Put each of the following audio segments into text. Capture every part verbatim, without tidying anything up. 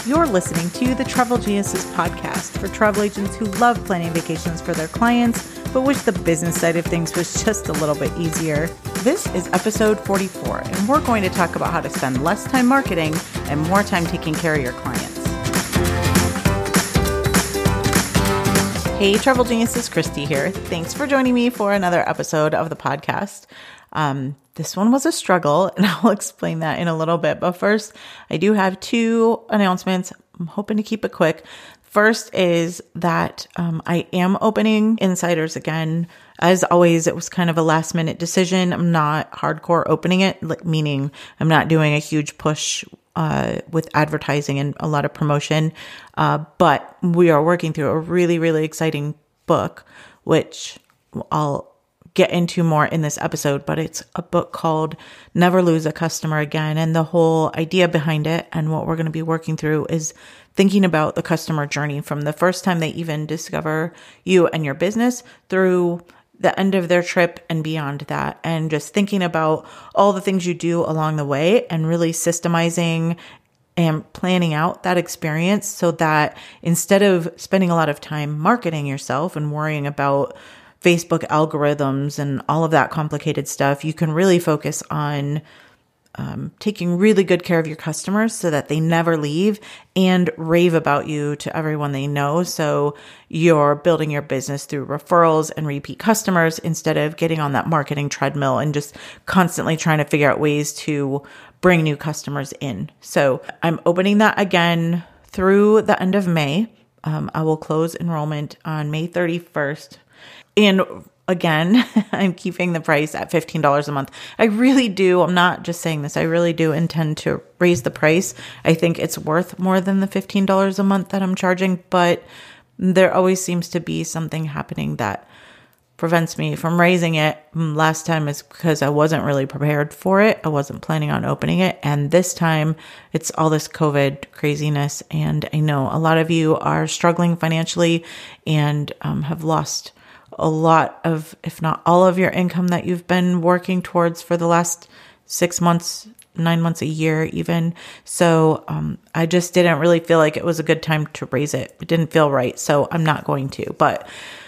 You're listening to the Travel Geniuses podcast for travel agents who love planning vacations for their clients, but wish the business side of things was just a little bit easier. This is episode forty-four, and we're going to talk about how to spend less time marketing and more time taking care of your clients. Hey, Travel Geniuses, Christy here. Thanks for joining me for another episode of the podcast. Um, this one was a struggle, and I'll explain that in a little bit. But first, I do have two announcements. I'm hoping to keep it quick. First is that um, I am opening Insiders again. As always, it was kind of a last minute decision. I'm not hardcore opening it, meaning I'm not doing a huge push uh, with advertising and a lot of promotion. Uh, but we are working through a really, really exciting book, which I'll get into more in this episode, but it's a book called Never Lose a Customer Again. And the whole idea behind it and what we're going to be working through is thinking about the customer journey from the first time they even discover you and your business through the end of their trip and beyond that. And just thinking about all the things you do along the way and really systemizing and planning out that experience so that instead of spending a lot of time marketing yourself and worrying about Facebook algorithms and all of that complicated stuff, you can really focus on um, taking really good care of your customers so that they never leave and rave about you to everyone they know. So you're building your business through referrals and repeat customers instead of getting on that marketing treadmill and just constantly trying to figure out ways to bring new customers in. So I'm opening that again through the end of May. Um, I will close enrollment on May thirty-first. And again, I'm keeping the price at fifteen dollars a month. I really do. I'm not just saying this. I really do intend to raise the price. I think it's worth more than the fifteen dollars a month that I'm charging, but there always seems to be something happening that prevents me from raising it. Last time is because I wasn't really prepared for it. I wasn't planning on opening it. And this time it's all this COVID craziness. And I know a lot of you are struggling financially and um, have lost a lot of, if not all of your income that you've been working towards for the last six months, nine months, a year even. So um, I just didn't really feel like it was a good time to raise it. It didn't feel right. So I'm not going to, but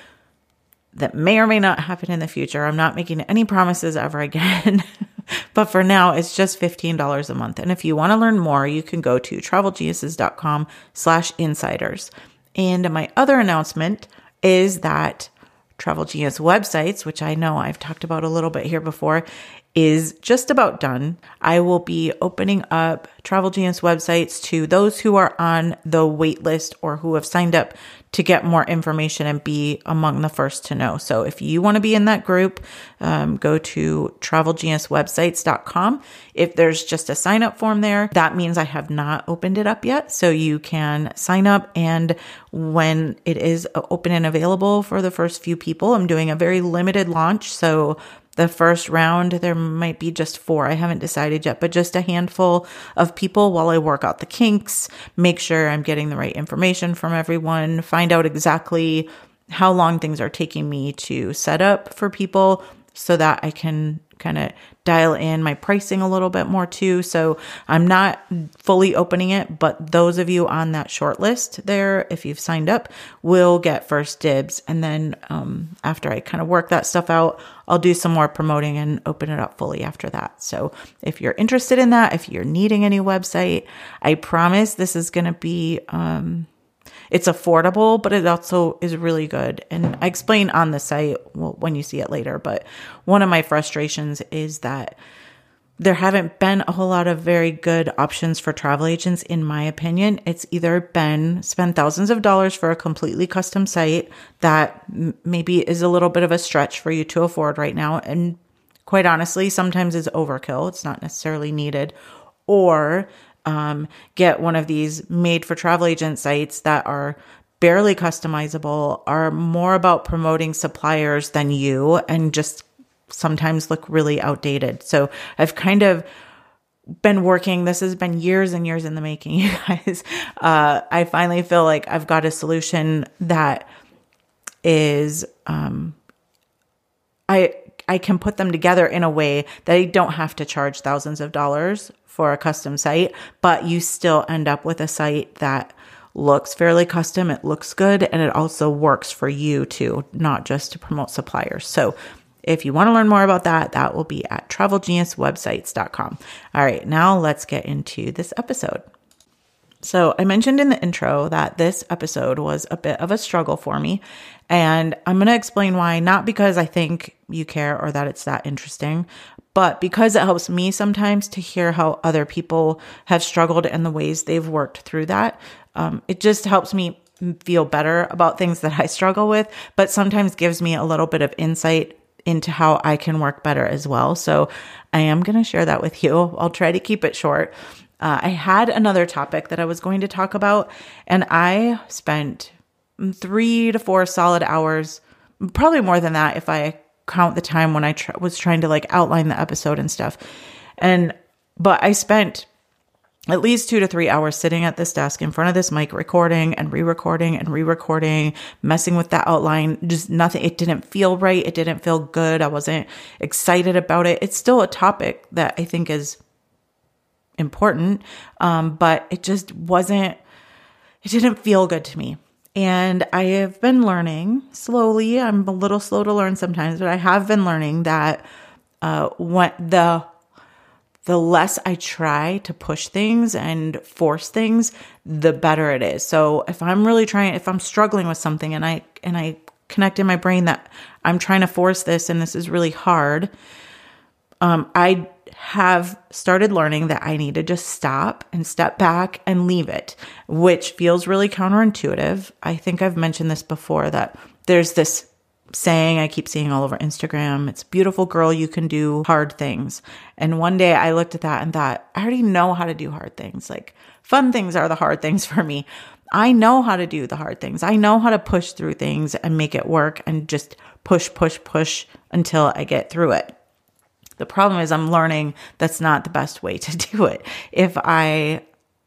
that may or may not happen in the future. I'm not making any promises ever again. But for now, it's just fifteen dollars a month. And if you want to learn more, you can go to travelgeniuses.com slash insiders. And my other announcement is that Travel Genius websites, which I know I've talked about a little bit here before, is just about done. I will be opening up Travel Genius websites to those who are on the wait list or who have signed up to get more information and be among the first to know. So if you want to be in that group, um, go to travel genius websites dot com. If there's just a sign up form there, that means I have not opened it up yet. So you can sign up, and when it is open and available for the first few people, I'm doing a very limited launch. So the first round, there might be just four. I haven't decided yet, but just a handful of people while I work out the kinks, make sure I'm getting the right information from everyone, find out exactly how long things are taking me to set up for people so that I can kind of dial in my pricing a little bit more too. So I'm not fully opening it, but those of you on that short list there, if you've signed up, will get first dibs. And then um, after I kind of work that stuff out, I'll do some more promoting and open it up fully after that. So if you're interested in that, if you're needing a new website, I promise this is going to be, um, it's affordable, but it also is really good. And I explain on the site when you see it later. But one of my frustrations is that there haven't been a whole lot of very good options for travel agents, in my opinion. It's either been spend thousands of dollars for a completely custom site that m- maybe is a little bit of a stretch for you to afford right now. And quite honestly, sometimes is overkill. It's not necessarily needed. Or Um, get one of these made for travel agent sites that are barely customizable, are more about promoting suppliers than you, and just sometimes look really outdated. So I've kind of been working, this has been years and years in the making, you guys. Uh, I finally feel like I've got a solution that is, um, I I can put them together in a way that I don't have to charge thousands of dollars for a custom site, but you still end up with a site that looks fairly custom. It looks good. And it also works for you too, not just to promote suppliers. So if you want to learn more about that, that will be at travel genius websites dot com. All right, now let's get into this episode. So I mentioned in the intro that this episode was a bit of a struggle for me. And I'm going to explain why, not because I think you care or that it's that interesting, but because it helps me sometimes to hear how other people have struggled and the ways they've worked through that. Um, it just helps me feel better about things that I struggle with, but sometimes gives me a little bit of insight into how I can work better as well. So I am going to share that with you. I'll try to keep it short. Uh, I had another topic that I was going to talk about, and I spent three to four solid hours, probably more than that if I count the time when I tr- was trying to like outline the episode and stuff. And, but I spent at least two to three hours sitting at this desk in front of this mic, recording and re-recording and re-recording, messing with that outline, just nothing. It didn't feel right. It didn't feel good. I wasn't excited about it. It's still a topic that I think is important. Um, but it just wasn't, it didn't feel good to me. And I have been learning slowly. I'm a little slow to learn sometimes, but I have been learning that, uh, what the, the less I try to push things and force things, the better it is. So if I'm really trying, if I'm struggling with something and I, and I connect in my brain that I'm trying to force this and this is really hard, um, I have started learning that I need to just stop and step back and leave it, which feels really counterintuitive. I think I've mentioned this before, that there's this saying I keep seeing all over Instagram. It's beautiful girl, you can do hard things. And one day I looked at that and thought, I already know how to do hard things. Like fun things are the hard things for me. I know how to do the hard things. I know how to push through things and make it work and just push, push, push until I get through it. The problem is I'm learning that's not the best way to do it. If I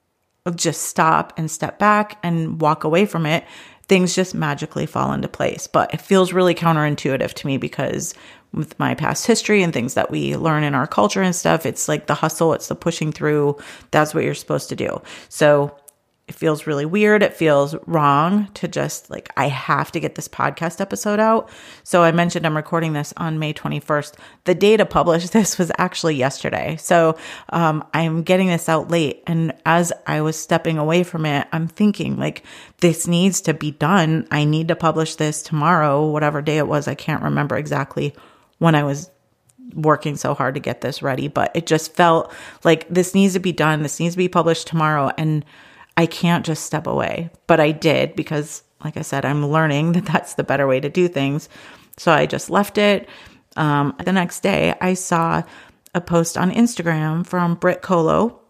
just stop and step back and walk away from it, things just magically fall into place. But it feels really counterintuitive to me because with my past history and things that we learn in our culture and stuff, it's like the hustle, it's the pushing through. That's what you're supposed to do. So it feels really weird. It feels wrong to just like, I have to get this podcast episode out. So I mentioned I'm recording this on May twenty-first. The day to publish this was actually yesterday. So um, I'm getting this out late. And as I was stepping away from it, I'm thinking like, this needs to be done. I need to publish this tomorrow, whatever day it was. I can't remember exactly when I was working so hard to get this ready, but it just felt like this needs to be done. This needs to be published tomorrow. And I can't just step away, but I did because, like I said, I'm learning that that's the better way to do things. So I just left it. Um, the next day, I saw a post on Instagram from Britt Colo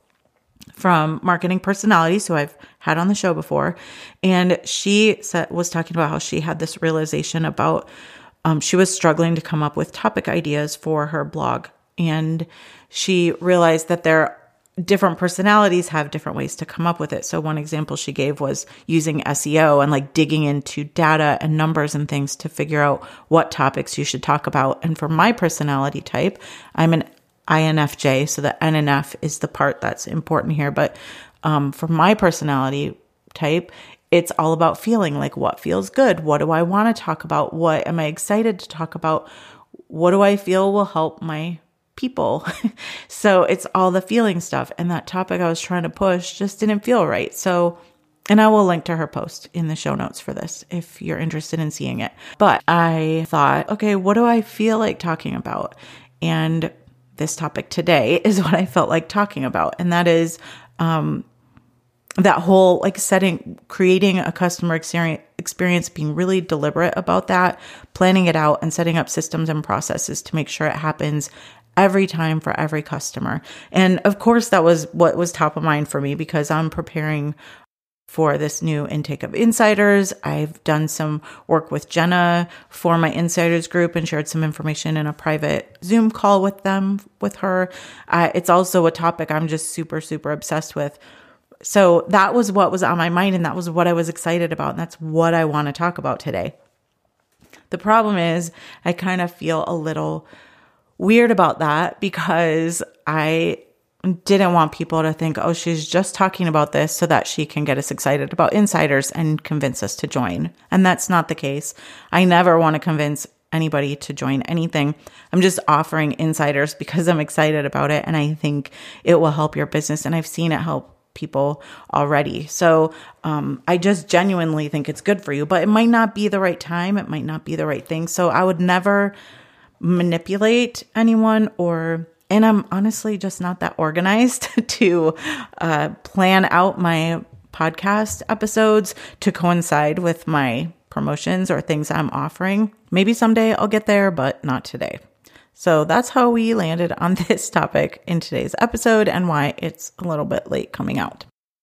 from Marketing Personalities, who I've had on the show before. And she said, was talking about how she had this realization about um, she was struggling to come up with topic ideas for her blog. And she realized that there different personalities have different ways to come up with it. So one example she gave was using S E O and like digging into data and numbers and things to figure out what topics you should talk about. And for my personality type, I'm an I N F J. So the N and F is the part that's important here. But um, for my personality type, it's all about feeling, like what feels good. What do I want to talk about? What am I excited to talk about? What do I feel will help my people? So it's all the feeling stuff. And that topic I was trying to push just didn't feel right. So, and I will link to her post in the show notes for this if you're interested in seeing it. But I thought, okay, what do I feel like talking about? And this topic today is what I felt like talking about. And that is, um, that whole like setting, creating a customer experience, experience, being really deliberate about that, planning it out and setting up systems and processes to make sure it happens every time for every customer. And of course, that was what was top of mind for me because I'm preparing for this new intake of insiders. I've done some work with Jenna for my insiders group and shared some information in a private Zoom call with them, with her. Uh, it's also a topic I'm just super, super obsessed with. So that was what was on my mind and that was what I was excited about. And that's what I want to talk about today. The problem is I kind of feel a little weird about that because I didn't want people to think, oh, she's just talking about this so that she can get us excited about insiders and convince us to join. And that's not the case. I never want to convince anybody to join anything. I'm just offering insiders because I'm excited about it and I think it will help your business. And I've seen it help people already. So um, I just genuinely think it's good for you, but it might not be the right time. It might not be the right thing. So I would never manipulate anyone or, and I'm honestly just not that organized to uh, plan out my podcast episodes to coincide with my promotions or things I'm offering. Maybe someday I'll get there, but not today. So that's how we landed on this topic in today's episode and why it's a little bit late coming out.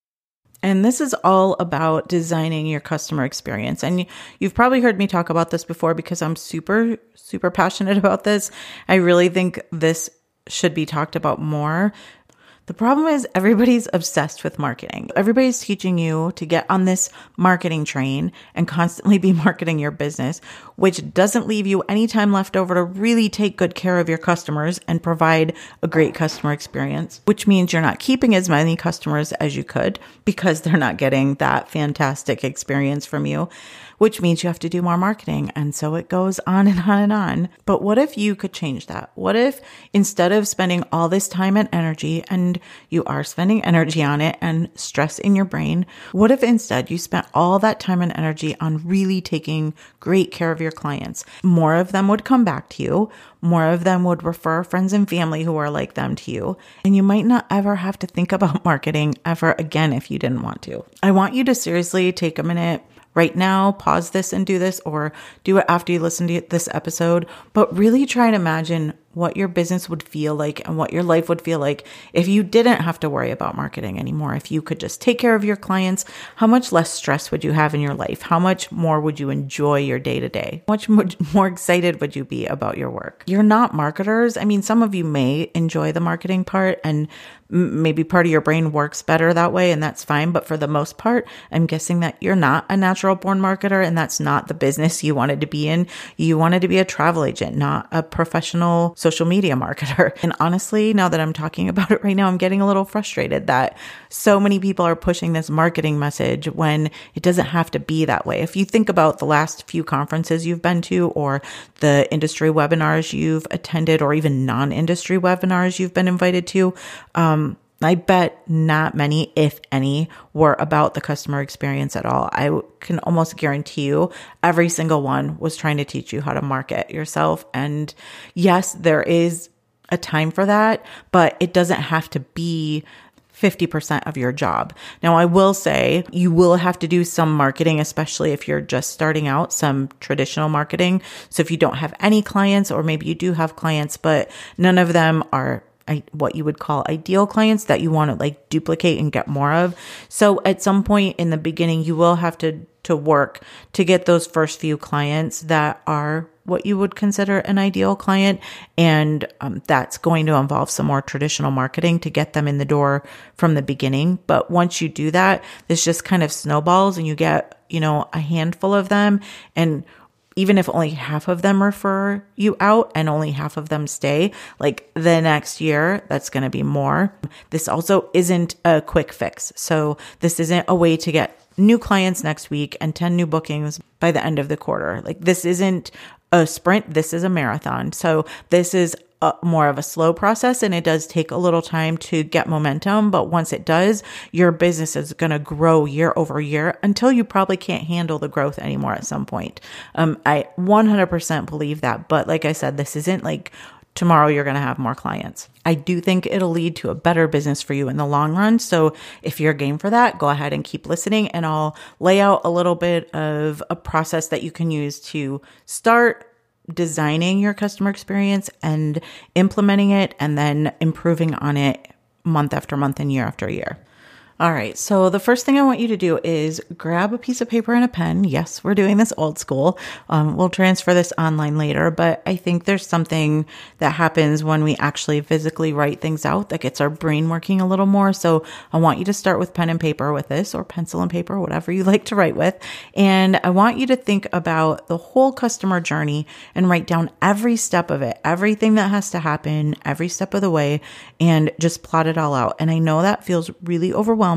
And this is all about designing your customer experience. And you've probably heard me talk about this before because I'm super, super passionate about this. I really think this should be talked about more. The problem is everybody's obsessed with marketing. Everybody's teaching you to get on this marketing train and constantly be marketing your business, which doesn't leave you any time left over to really take good care of your customers and provide a great customer experience, which means you're not keeping as many customers as you could because they're not getting that fantastic experience from you, which means you have to do more marketing. And so it goes on and on and on. But what if you could change that? What if instead of spending all this time and energy, and you are spending energy on it and stress in your brain, what if instead you spent all that time and energy on really taking great care of your clients? More of them would come back to you. More of them would refer friends and family who are like them to you. And you might not ever have to think about marketing ever again if you didn't want to. I want you to seriously take a minute right now, pause this and do this, or do it after you listen to this episode, but really try and imagine what your business would feel like and what your life would feel like if you didn't have to worry about marketing anymore. If you could just take care of your clients, how much less stress would you have in your life? How much more would you enjoy your day to day? How much more excited would you be about your work? You're not marketers. I mean, some of you may enjoy the marketing part and maybe part of your brain works better that way, and that's fine. But for the most part, I'm guessing that you're not a natural born marketer, and that's not the business you wanted to be in. You wanted to be a travel agent, not a professional social media marketer. And honestly, now that I'm talking about it right now, I'm getting a little frustrated that so many people are pushing this marketing message when it doesn't have to be that way. If you think about the last few conferences you've been to, or the industry webinars you've attended, or even non-industry webinars you've been invited to, um, I bet not many, if any, were about the customer experience at all. I can almost guarantee you every single one was trying to teach you how to market yourself. And yes, there is a time for that, but it doesn't have to be fifty percent of your job. Now, I will say you will have to do some marketing, especially if you're just starting out, some traditional marketing. So if you don't have any clients, or maybe you do have clients, but none of them are I, what you would call ideal clients that you want to like duplicate and get more of. So at some point in the beginning, you will have to, to work to get those first few clients that are what you would consider an ideal client. And um, that's going to involve some more traditional marketing to get them in the door from the beginning. But once you do that, this just kind of snowballs and you get, you know, a handful of them. And even if only half of them refer you out and only half of them stay, like the next year, that's going to be more. This also isn't a quick fix. So this isn't a way to get new clients next week and ten new bookings by the end of the quarter. Like this isn't a sprint. This is a marathon. So this is a, more of a slow process, and it does take a little time to get momentum. But once it does, your business is going to grow year over year until you probably can't handle the growth anymore at some point. Um, I one hundred percent believe that. But like I said, this isn't like tomorrow you're going to have more clients. I do think it'll lead to a better business for you in the long run. So if you're game for that, go ahead and keep listening, and I'll lay out a little bit of a process that you can use to start designing your customer experience and implementing it, and then improving on it month after month and year after year. All right. So the first thing I want you to do is grab a piece of paper and a pen. Yes, we're doing this old school. Um, we'll transfer this online later, but I think there's something that happens when we actually physically write things out that gets our brain working a little more. So I want you to start with pen and paper with this, or pencil and paper, whatever you like to write with. And I want you to think about the whole customer journey and write down every step of it, everything that has to happen, every step of the way, and just plot it all out. And I know that feels really overwhelming.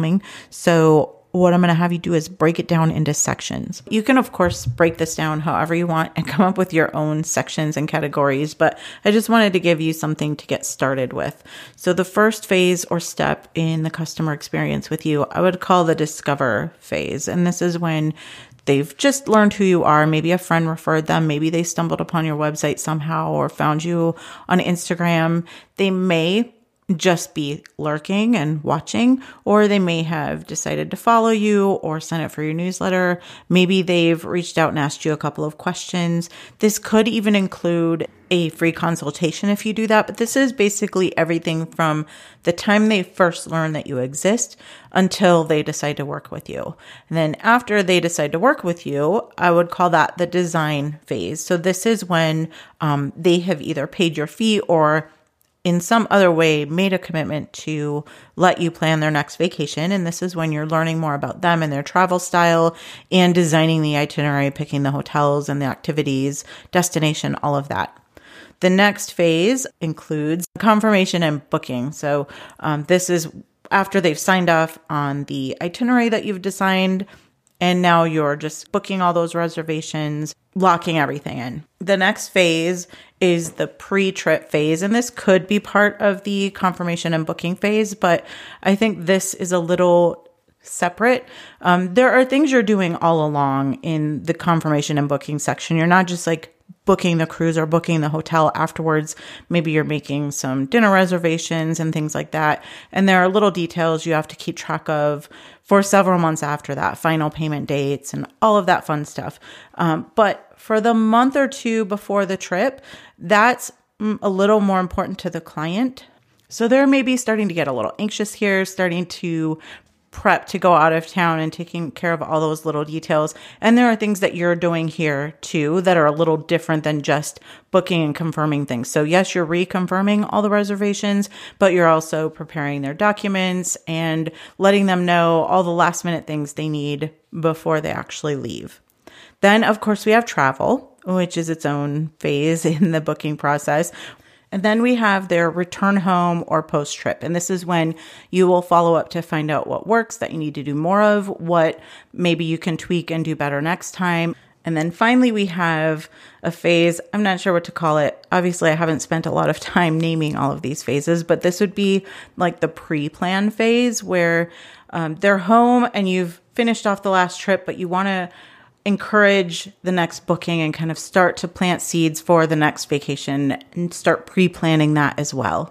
So what I'm going to have you do is break it down into sections. You can, of course, break this down however you want and come up with your own sections and categories, but I just wanted to give you something to get started with. So the first phase or step in the customer experience with you, I would call the discover phase. And this is when they've just learned who you are. Maybe a friend referred them. Maybe they stumbled upon your website somehow or found you on Instagram. They may just be lurking and watching, or they may have decided to follow you or sign up for your newsletter. Maybe they've reached out and asked you a couple of questions. This could even include a free consultation if you do that, but this is basically everything from the time they first learn that you exist until they decide to work with you. And then after they decide to work with you, I would call that the design phase. So this is when um, they have either paid your fee or in some other way made a commitment to let you plan their next vacation. And this is when you're learning more about them and their travel style and designing the itinerary, picking the hotels and the activities, destination, all of that. The next phase includes confirmation and booking. So um, this is after they've signed off on the itinerary that you've designed, and now you're just booking all those reservations, locking everything in. The next phase is the pre-trip phase, and this could be part of the confirmation and booking phase, but I think this is a little separate. Um, there are things you're doing all along in the confirmation and booking section. You're not just like booking the cruise or booking the hotel afterwards. Maybe you're making some dinner reservations and things like that. And there are little details you have to keep track of for several months after that, final payment dates and all of that fun stuff. Um, but for the month or two before the trip, that's a little more important to the client. So they're maybe starting to get a little anxious here, starting to prep to go out of town and taking care of all those little details. And there are things that you're doing here too that are a little different than just booking and confirming things. So yes, you're reconfirming all the reservations, but you're also preparing their documents and letting them know all the last minute things they need before they actually leave. Then, of course, we have travel, which is its own phase in the booking process. And then we have their return home or post-trip. And this is when you will follow up to find out what works that you need to do more of, what maybe you can tweak and do better next time. And then finally, we have a phase. I'm not sure what to call it. Obviously, I haven't spent a lot of time naming all of these phases, but this would be like the pre-plan phase where um, they're home and you've finished off the last trip, but you want to encourage the next booking and kind of start to plant seeds for the next vacation and start pre-planning that as well.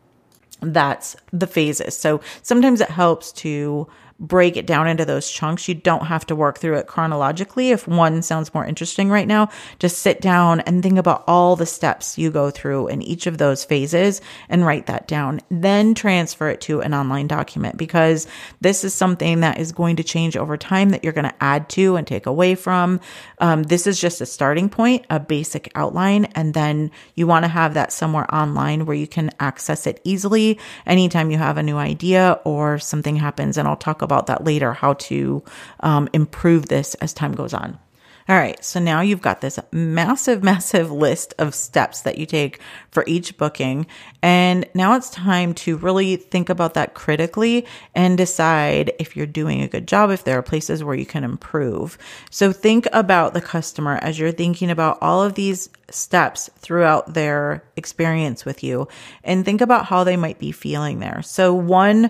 That's the phases. So sometimes it helps to break it down into those chunks. You don't have to work through it chronologically. If one sounds more interesting right now, just sit down and think about all the steps you go through in each of those phases and write that down. Then transfer it to an online document, because this is something that is going to change over time that you're going to add to and take away from. Um, this is just a starting point, a basic outline, and then you want to have that somewhere online where you can access it easily anytime you have a new idea or something happens. And I'll talk about about that later, how to um, improve this as time goes on. All right, so now you've got this massive, massive list of steps that you take for each booking. And now it's time to really think about that critically and decide if you're doing a good job, if there are places where you can improve. So think about the customer as you're thinking about all of these steps throughout their experience with you, and think about how they might be feeling there. So one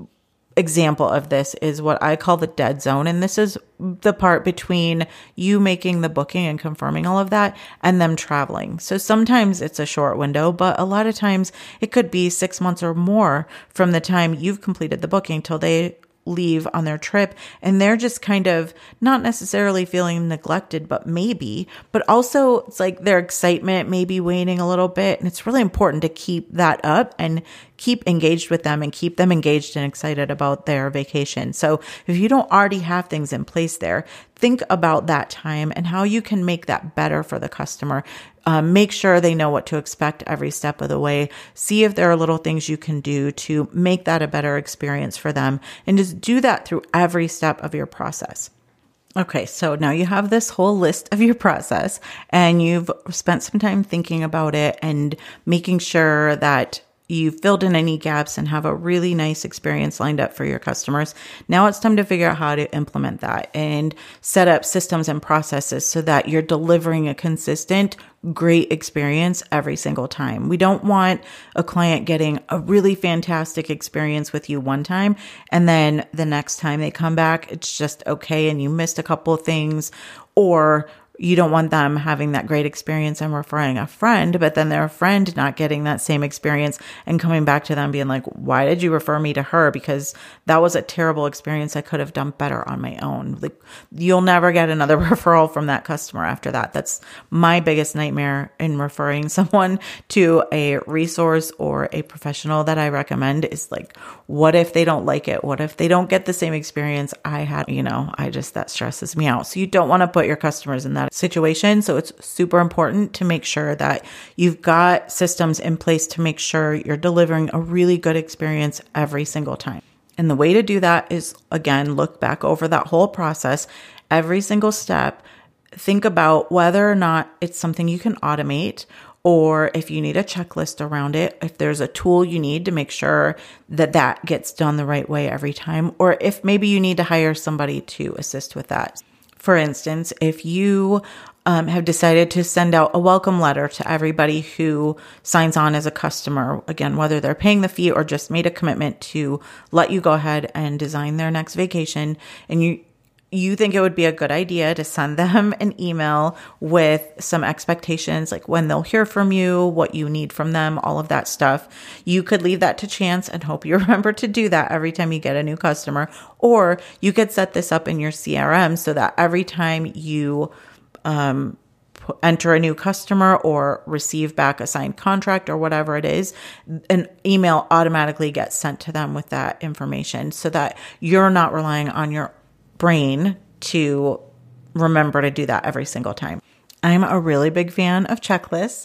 example of this is what I call the dead zone. And this is the part between you making the booking and confirming all of that and them traveling. So sometimes it's a short window, but a lot of times it could be six months or more from the time you've completed the booking till they leave on their trip and they're just kind of not necessarily feeling neglected, but maybe, but also it's like their excitement may be waning a little bit. And it's really important to keep that up and keep engaged with them and keep them engaged and excited about their vacation. So if you don't already have things in place there, think about that time and how you can make that better for the customer. Um, make sure they know what to expect every step of the way. See if there are little things you can do to make that a better experience for them, and just do that through every step of your process. Okay, so now you have this whole list of your process and you've spent some time thinking about it and making sure that you've filled in any gaps and have a really nice experience lined up for your customers. Now it's time to figure out how to implement that and set up systems and processes so that you're delivering a consistent, great experience every single time. We don't want a client getting a really fantastic experience with you one time, and then the next time they come back, it's just okay and you missed a couple of things, or you don't want them having that great experience and referring a friend, but then their friend not getting that same experience and coming back to them being like, why did you refer me to her? Because that was a terrible experience. I could have done better on my own. Like, you'll never get another referral from that customer after that. That's my biggest nightmare in referring someone to a resource or a professional that I recommend is like, what if they don't like it? What if they don't get the same experience I had? You know, I just, that stresses me out. So you don't want to put your customers in that situation. So it's super important to make sure that you've got systems in place to make sure you're delivering a really good experience every single time. And the way to do that is, again, look back over that whole process, every single step. Think about whether or not it's something you can automate, or if you need a checklist around it, if there's a tool you need to make sure that that gets done the right way every time, or if maybe you need to hire somebody to assist with that. For instance, if you um, have decided to send out a welcome letter to everybody who signs on as a customer, again, whether they're paying the fee or just made a commitment to let you go ahead and design their next vacation, and you you think it would be a good idea to send them an email with some expectations, like when they'll hear from you, what you need from them, all of that stuff. You could leave that to chance and hope you remember to do that every time you get a new customer, or you could set this up in your C R M so that every time you um, enter a new customer or receive back a signed contract or whatever it is, an email automatically gets sent to them with that information so that you're not relying on your brain to remember to do that every single time. I'm a really big fan of checklists,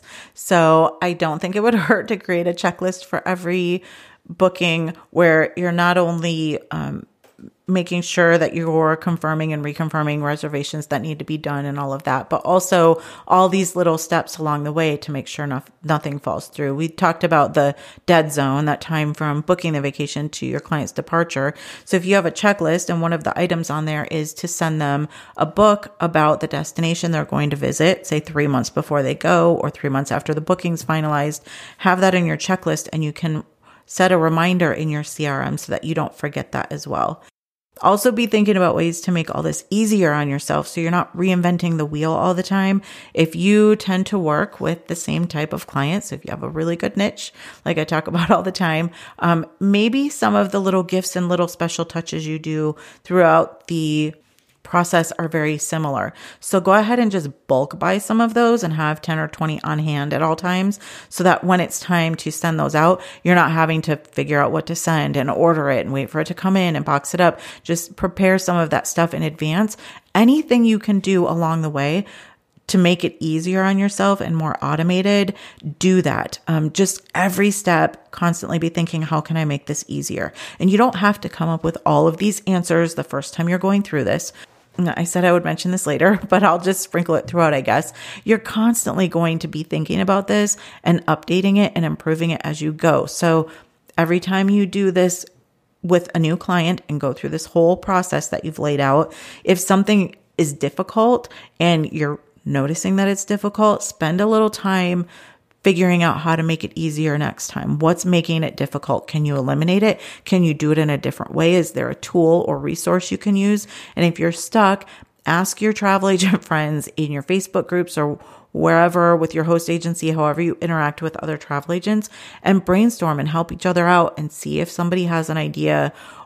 so I don't think it would hurt to create a checklist for every booking where you're not only um, making sure that you're confirming and reconfirming reservations that need to be done and all of that, but also all these little steps along the way to make sure no, nothing falls through. We talked about the dead zone, that time from booking the vacation to your client's departure. So if you have a checklist and one of the items on there is to send them a book about the destination they're going to visit, say three months before they go or three months after the booking's finalized, have that in your checklist and you can set a reminder in your C R M so that you don't forget that as well. Also be thinking about ways to make all this easier on yourself so you're not reinventing the wheel all the time. If you tend to work with the same type of clients, if you have a really good niche, like I talk about all the time, um, maybe some of the little gifts and little special touches you do throughout the process are very similar. So go ahead and just bulk buy some of those and have ten or twenty on hand at all times so that when it's time to send those out, you're not having to figure out what to send and order it and wait for it to come in and box it up. Just prepare some of that stuff in advance. Anything you can do along the way to make it easier on yourself and more automated, do that. Um, just every step, constantly be thinking, how can I make this easier? And you don't have to come up with all of these answers the first time you're going through this. I said I would mention this later, but I'll just sprinkle it throughout, I guess. You're constantly going to be thinking about this and updating it and improving it as you go. So every time you do this with a new client and go through this whole process that you've laid out, if something is difficult and you're noticing that it's difficult, spend a little time figuring out how to make it easier next time. What's making it difficult? Can you eliminate it? Can you do it in a different way? Is there a tool or resource you can use? And if you're stuck, ask your travel agent friends in your Facebook groups or wherever with your host agency, however you interact with other travel agents, and brainstorm and help each other out and see if somebody has an idea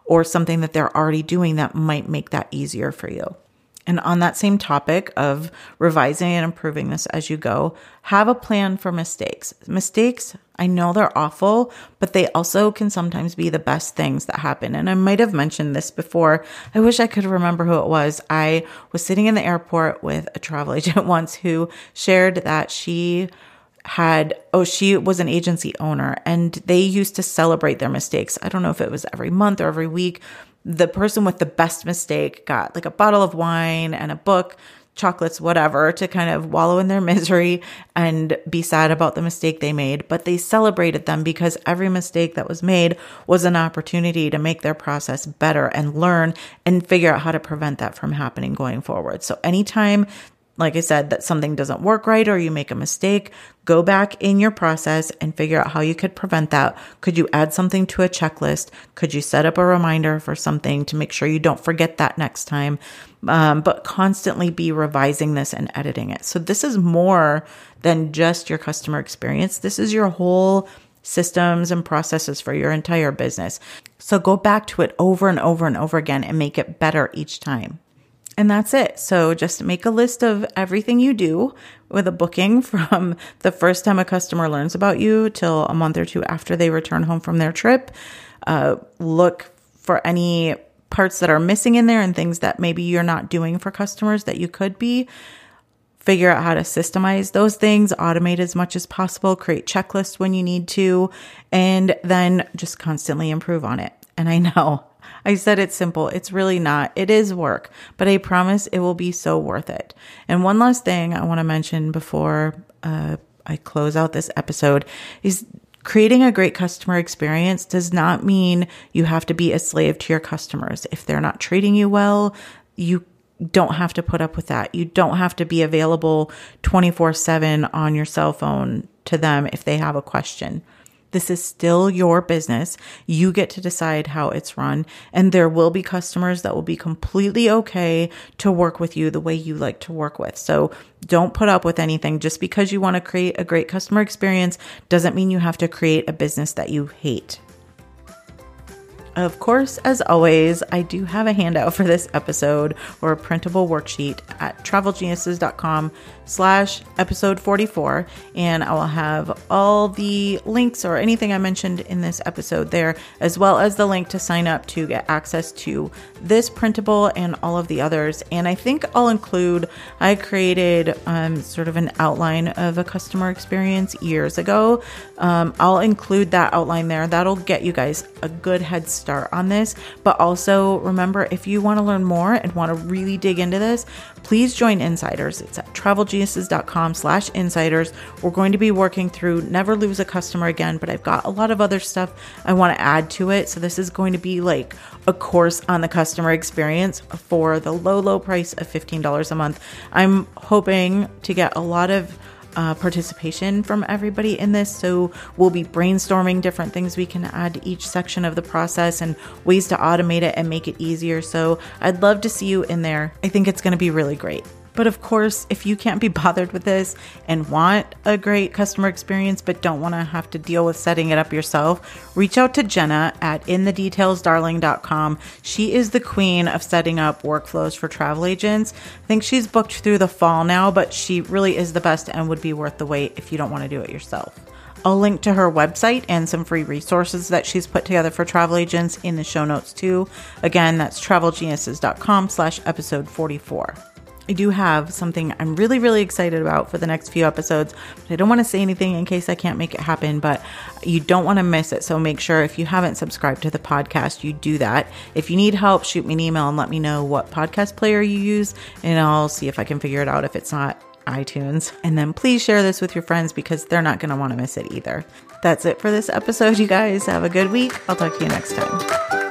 or something that they're already doing that might make that easier for you. And on that same topic of revising and improving this as you go, have a plan for mistakes. Mistakes, I know they're awful, but they also can sometimes be the best things that happen. And I might have mentioned this before. I wish I could remember who it was. I was sitting in the airport with a travel agent once who shared that she had, oh, she was an agency owner and they used to celebrate their mistakes. I don't know if it was every month or every week. The person with the best mistake got like a bottle of wine and a book, chocolates, whatever, to kind of wallow in their misery and be sad about the mistake they made. But they celebrated them because every mistake that was made was an opportunity to make their process better and learn and figure out how to prevent that from happening going forward. So anytime, like I said, that something doesn't work right or you make a mistake, go back in your process and figure out how you could prevent that. Could you add something to a checklist? Could you set up a reminder for something to make sure you don't forget that next time? Um, but constantly be revising this and editing it. So this is more than just your customer experience. This is your whole systems and processes for your entire business. So go back to it over and over and over again and make it better each time. And that's it. So just make a list of everything you do with a booking from the first time a customer learns about you till a month or two after they return home from their trip. Uh, look for any parts that are missing in there and things that maybe you're not doing for customers that you could be. Figure out how to systemize those things, automate as much as possible, create checklists when you need to, and then just constantly improve on it. And I know I said it's simple. It's really not. It is work, but I promise it will be so worth it. And one last thing I want to mention before uh, I close out this episode is creating a great customer experience does not mean you have to be a slave to your customers. If they're not treating you well, you don't have to put up with that. You don't have to be available twenty-four seven on your cell phone to them if they have a question. This is still your business. You get to decide how it's run. And there will be customers that will be completely okay to work with you the way you like to work with. So don't put up with anything. Just because you want to create a great customer experience doesn't mean you have to create a business that you hate. Of course, as always, I do have a handout for this episode or a printable worksheet at travelgeniuses.com slash episode 44. And I will have all the links or anything I mentioned in this episode there, as well as the link to sign up to get access to this printable and all of the others. And I think I'll include, I created um, sort of an outline of a customer experience years ago. Um, I'll include that outline there. That'll get you guys a good head start on this. But also remember, if you want to learn more and want to really dig into this, please join Insiders. It's at travelgeniuses.com slash insiders. We're going to be working through Never Lose a Customer Again, but I've got a lot of other stuff I want to add to it. So this is going to be like a course on the customer experience for the low, low price of fifteen dollars a month. I'm hoping to get a lot of Uh, participation from everybody in this. So we'll be brainstorming different things we can add to each section of the process and ways to automate it and make it easier. So I'd love to see you in there. I think it's going to be really great. But of course, if you can't be bothered with this and want a great customer experience, but don't want to have to deal with setting it up yourself, reach out to Jenna at in the details darling dot com. She is the queen of setting up workflows for travel agents. I think she's booked through the fall now, but she really is the best and would be worth the wait if you don't want to do it yourself. I'll link to her website and some free resources that she's put together for travel agents in the show notes too. Again, that's travelgeniuses.com slash episode 44. I do have something I'm really, really excited about for the next few episodes, but I don't want to say anything in case I can't make it happen, but you don't want to miss it. So make sure if you haven't subscribed to the podcast, you do that. If you need help, shoot me an email and let me know what podcast player you use, and I'll see if I can figure it out if it's not iTunes. And then please share this with your friends because they're not going to want to miss it either. That's it for this episode, you guys. Have a good week. I'll talk to you next time.